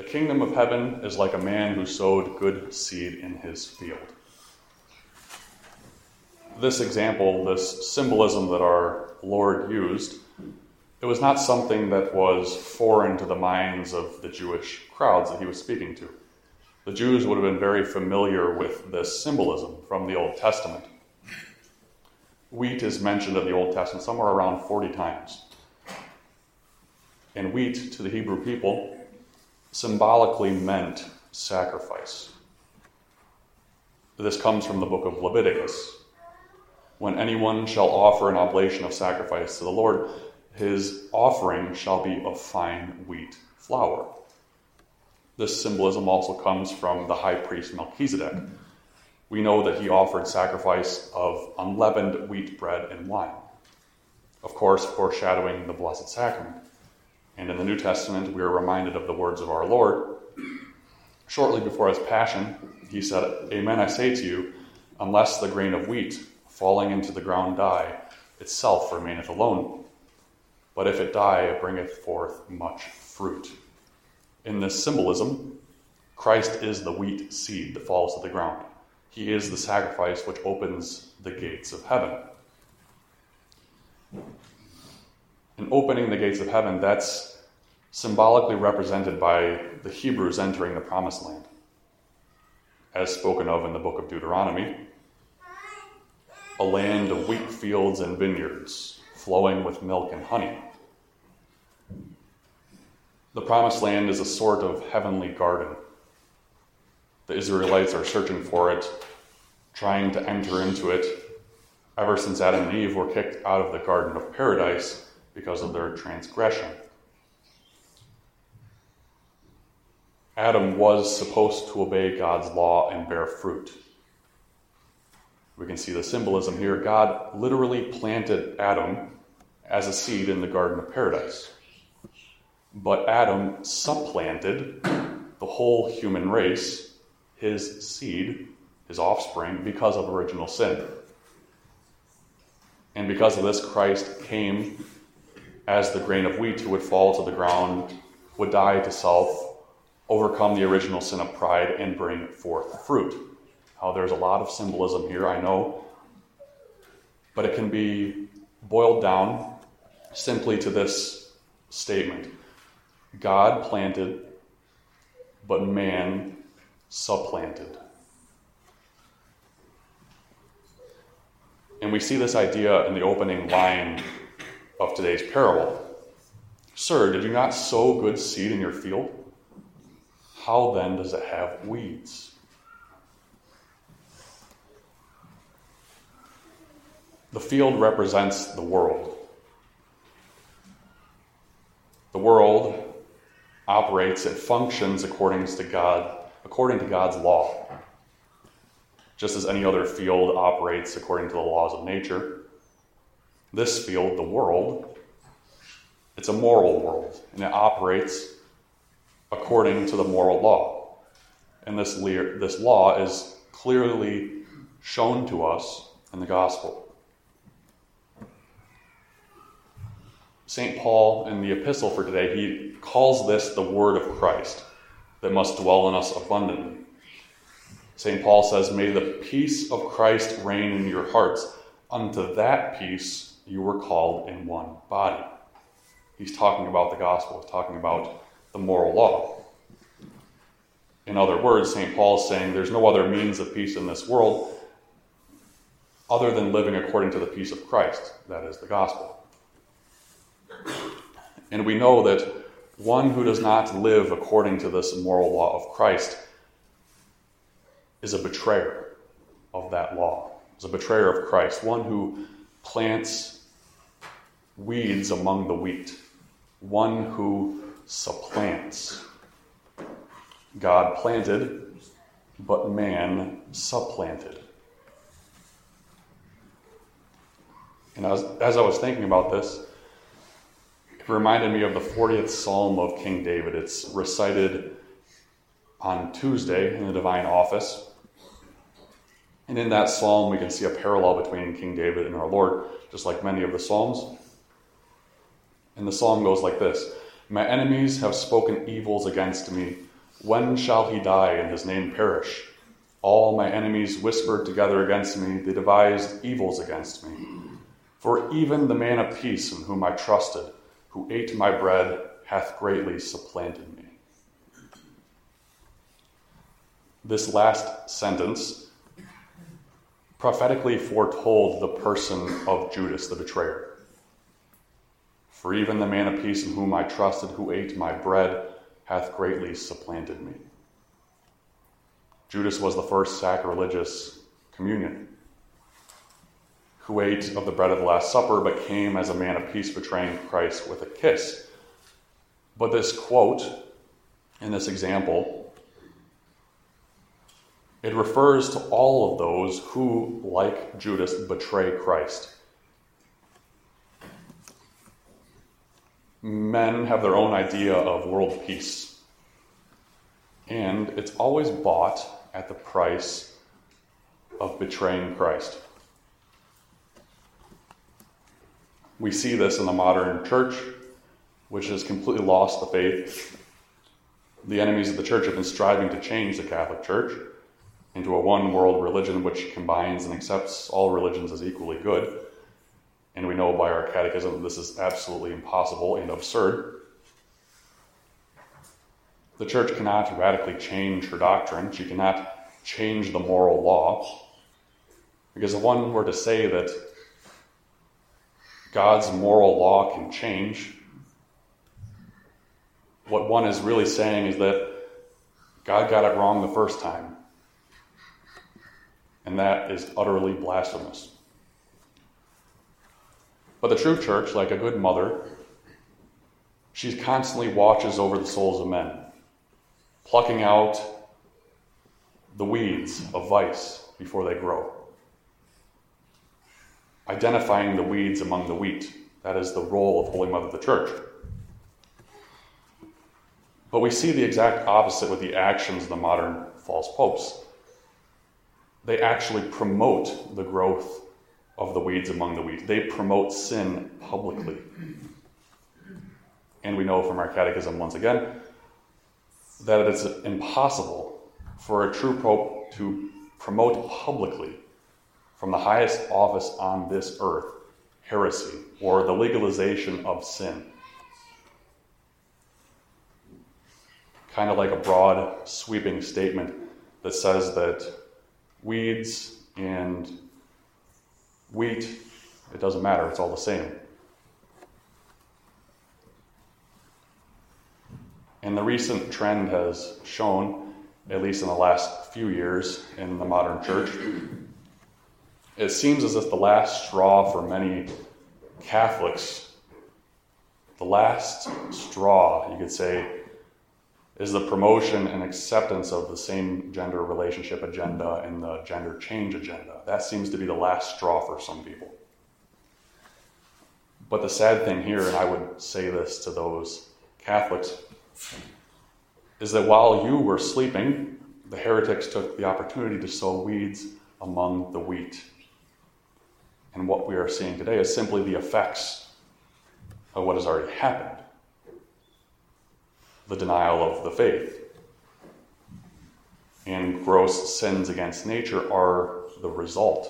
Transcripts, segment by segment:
The kingdom of heaven is like a man who sowed good seed in his field. This example, this symbolism that our Lord used, it was not something that was foreign to the minds of the Jewish crowds that he was speaking to. The Jews would have been very familiar with this symbolism from the Old Testament. Wheat is mentioned in the Old Testament somewhere around 40 times. And wheat, to the Hebrew people, symbolically meant sacrifice. This comes from the book of Leviticus. When anyone shall offer an oblation of sacrifice to the Lord, his offering shall be of fine wheat flour. This symbolism also comes from the high priest Melchizedek. We know that he offered sacrifice of unleavened wheat bread and wine, of course, foreshadowing the Blessed Sacrament. And in the New Testament, we are reminded of the words of our Lord. Shortly before his passion, he said, "Amen, I say to you, unless the grain of wheat falling into the ground die, itself remaineth alone. But if it die, it bringeth forth much fruit." In this symbolism, Christ is the wheat seed that falls to the ground. He is the sacrifice which opens the gates of heaven. And opening the gates of heaven, that's symbolically represented by the Hebrews entering the Promised Land, as spoken of in the book of Deuteronomy. A land of wheat fields and vineyards, flowing with milk and honey. The Promised Land is a sort of heavenly garden. The Israelites are searching for it, trying to enter into it, ever since Adam and Eve were kicked out of the Garden of Paradise because of their transgression. Adam was supposed to obey God's law and bear fruit. We can see the symbolism here. God literally planted Adam as a seed in the Garden of Paradise. But Adam supplanted the whole human race, his seed, his offspring, because of original sin. And because of this, Christ came as the grain of wheat who would fall to the ground, would die to self, overcome the original sin of pride, and bring forth fruit. Now, there's a lot of symbolism here, I know, but it can be boiled down simply to this statement. God planted, but man supplanted. And we see this idea in the opening line of today's parable. "Sir, did you not sow good seed in your field? How then does it have weeds?" The field represents the world. The world operates, it functions according to God's law. Just as any other field operates according to the laws of nature, this field, the world, it's a moral world, and it operates according to the moral law. And this law is clearly shown to us in the gospel. St. Paul, in the epistle for today, he calls this the word of Christ that must dwell in us abundantly. St. Paul says, "May the peace of Christ reign in your hearts. Unto that peace you were called in one body." He's talking about the gospel. He's talking about the moral law. In other words, St. Paul is saying there's no other means of peace in this world other than living according to the peace of Christ. That is the gospel. And we know that one who does not live according to this moral law of Christ is a betrayer of that law, is a betrayer of Christ, one who plants weeds among the wheat, one who supplants. God planted, but man supplanted. And as I was thinking about this, it reminded me of the 40th Psalm of King David. It's recited on Tuesday in the Divine Office. And in that psalm, we can see a parallel between King David and our Lord, just like many of the psalms. And the psalm goes like this: "My enemies have spoken evils against me. When shall he die and his name perish? All my enemies whispered together against me. They devised evils against me. For even the man of peace in whom I trusted, who ate my bread, hath greatly supplanted me. This last sentence prophetically foretold the person of Judas, the betrayer. For even the man of peace in whom I trusted, who ate my bread, hath greatly supplanted me. Judas was the first sacrilegious communion, who ate of the bread of the Last Supper, but came as a man of peace, betraying Christ with a kiss. But this quote, in this example, it refers to all of those who, like Judas, betray Christ. Men have their own idea of world peace, and it's always bought at the price of betraying Christ. We see this in the modern church, which has completely lost the faith. The enemies of the church have been striving to change the Catholic Church into a one-world religion which combines and accepts all religions as equally good. And we know by our catechism that this is absolutely impossible and absurd. The church cannot radically change her doctrine. She cannot change the moral law. Because if one were to say that God's moral law can change, what one is really saying is that God got it wrong the first time. And that is utterly blasphemous. But the true church, like a good mother, she constantly watches over the souls of men, plucking out the weeds of vice before they grow, identifying the weeds among the wheat. That is the role of Holy Mother of the Church. But we see the exact opposite with the actions of the modern false popes. They actually promote the growth of the weeds among the wheat. They promote sin publicly. And we know from our catechism, once again, that it is impossible for a true pope to promote publicly from the highest office on this earth heresy or the legalization of sin. Kind of like a broad, sweeping statement that says that weeds and wheat, it doesn't matter, it's all the same. And the recent trend has shown, at least in the last few years in the modern church, it seems as if the last straw for many Catholics, the last straw, you could say, is the promotion and acceptance of the same gender relationship agenda and the gender change agenda. That seems to be the last straw for some people. But the sad thing here, and I would say this to those Catholics, is that while you were sleeping, the heretics took the opportunity to sow weeds among the wheat. And what we are seeing today is simply the effects of what has already happened. The denial of the faith and gross sins against nature are the result.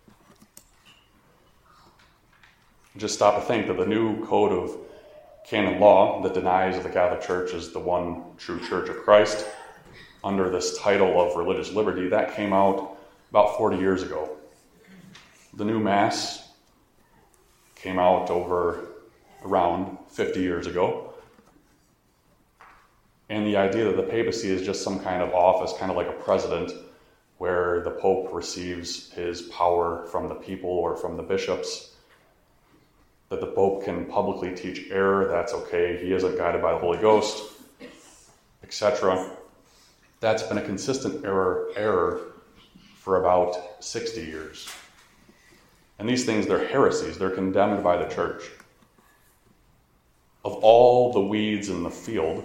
Just stop to think that the new code of canon law that denies that the Catholic Church is the one true Church of Christ under this title of religious liberty, that came out about 40 years ago. The new Mass came out around 50 years ago. And the idea that the papacy is just some kind of office, kind of like a president, where the Pope receives his power from the people or from the bishops, that the Pope can publicly teach error, that's okay, he isn't guided by the Holy Ghost, etc. That's been a consistent error for about 60 years. And these things, they're heresies, they're condemned by the church. Of all the weeds in the field,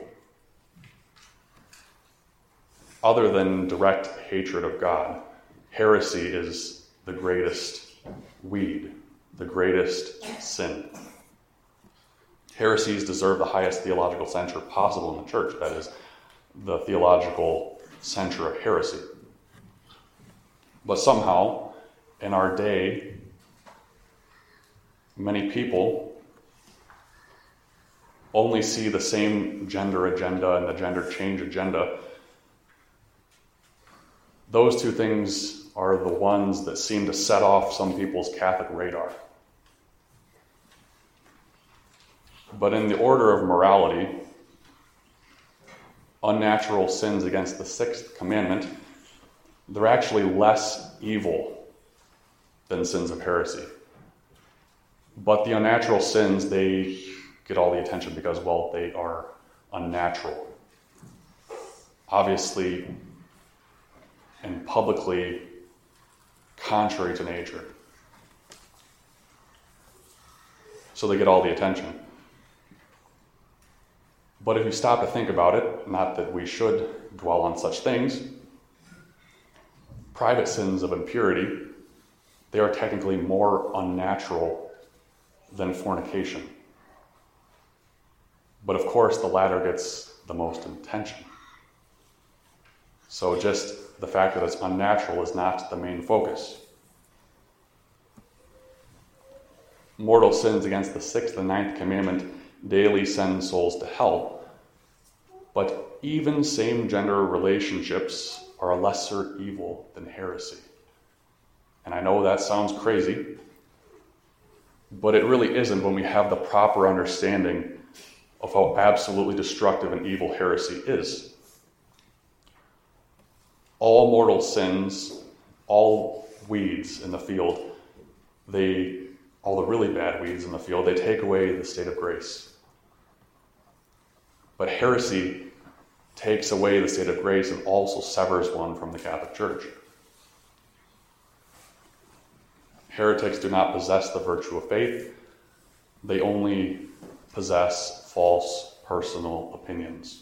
other than direct hatred of God, heresy is the greatest weed, the greatest sin. Heresies deserve the highest theological censure possible in the church, that is, the theological center of heresy. But somehow, in our day, many people only see the same gender agenda and the gender change agenda. Those two things are the ones that seem to set off some people's Catholic radar. But in the order of morality, unnatural sins against the sixth commandment, they're actually less evil than sins of heresy. But the unnatural sins, they get all the attention because, well, they are unnatural. Obviously, and publicly contrary to nature. So they get all the attention. But if you stop to think about it, not that we should dwell on such things, private sins of impurity, they are technically more unnatural than fornication. But of course, the latter gets the most attention. So just the fact that it's unnatural is not the main focus. Mortal sins against the sixth and ninth commandment daily send souls to hell. But even same-gender relationships are a lesser evil than heresy. And I know that sounds crazy, but it really isn't when we have the proper understanding of how absolutely destructive and evil heresy is. All mortal sins, all weeds in the field, all the really bad weeds in the field, they take away the state of grace. But heresy takes away the state of grace and also severs one from the Catholic Church. Heretics do not possess the virtue of faith. They only possess false personal opinions.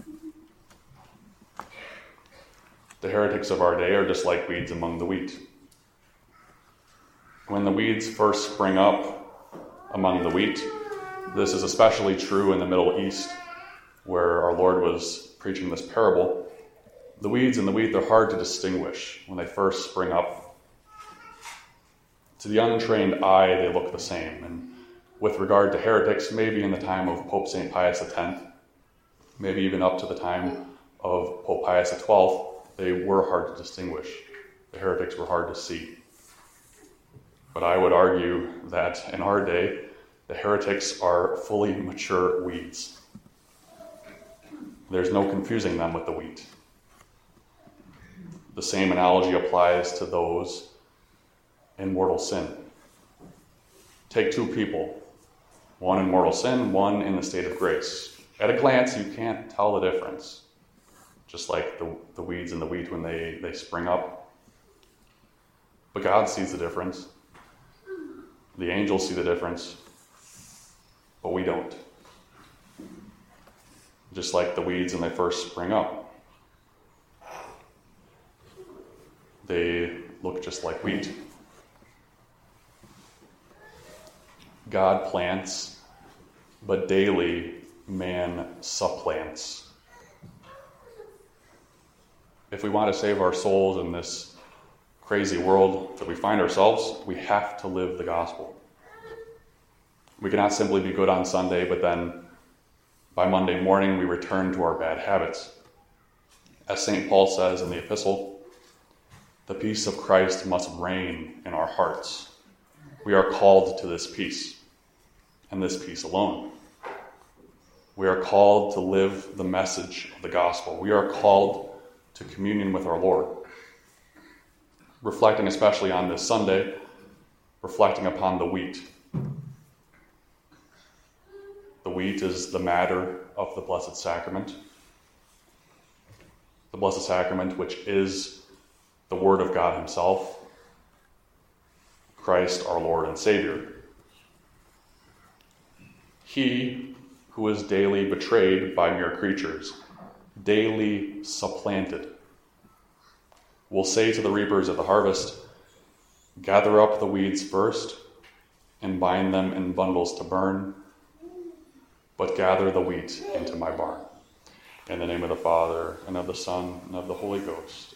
The heretics of our day are just like weeds among the wheat. When the weeds first spring up among the wheat, this is especially true in the Middle East, where our Lord was preaching this parable. The weeds and the wheat, they're hard to distinguish when they first spring up. To the untrained eye, they look the same. And with regard to heretics, maybe in the time of Pope St. Pius X, maybe even up to the time of Pope Pius XII, they were hard to distinguish. The heretics were hard to see. But I would argue that in our day, the heretics are fully mature weeds. There's no confusing them with the wheat. The same analogy applies to those in mortal sin. Take two people, one in mortal sin, one in the state of grace. At a glance, you can't tell the difference. Just like the weeds and the wheat when they spring up. But God sees the difference. The angels see the difference. But we don't. Just like the weeds when they first spring up. They look just like wheat. God plants, but daily man supplants. If we want to save our souls in this crazy world that we find ourselves, we have to live the gospel. We cannot simply be good on Sunday, but then by Monday morning we return to our bad habits. As St. Paul says in the epistle, the peace of Christ must reign in our hearts. We are called to this peace, and this peace alone. We are called to live the message of the gospel. We are called to communion with our Lord. Reflecting especially on this Sunday, reflecting upon the wheat. The wheat is the matter of the Blessed Sacrament. The Blessed Sacrament, which is the Word of God Himself, Christ our Lord and Savior. He who is daily betrayed by mere creatures, daily supplanted, will say to the reapers of the harvest, gather up the weeds first and bind them in bundles to burn, but gather the wheat into my barn. In the name of the Father, and of the Son, and of the Holy Ghost.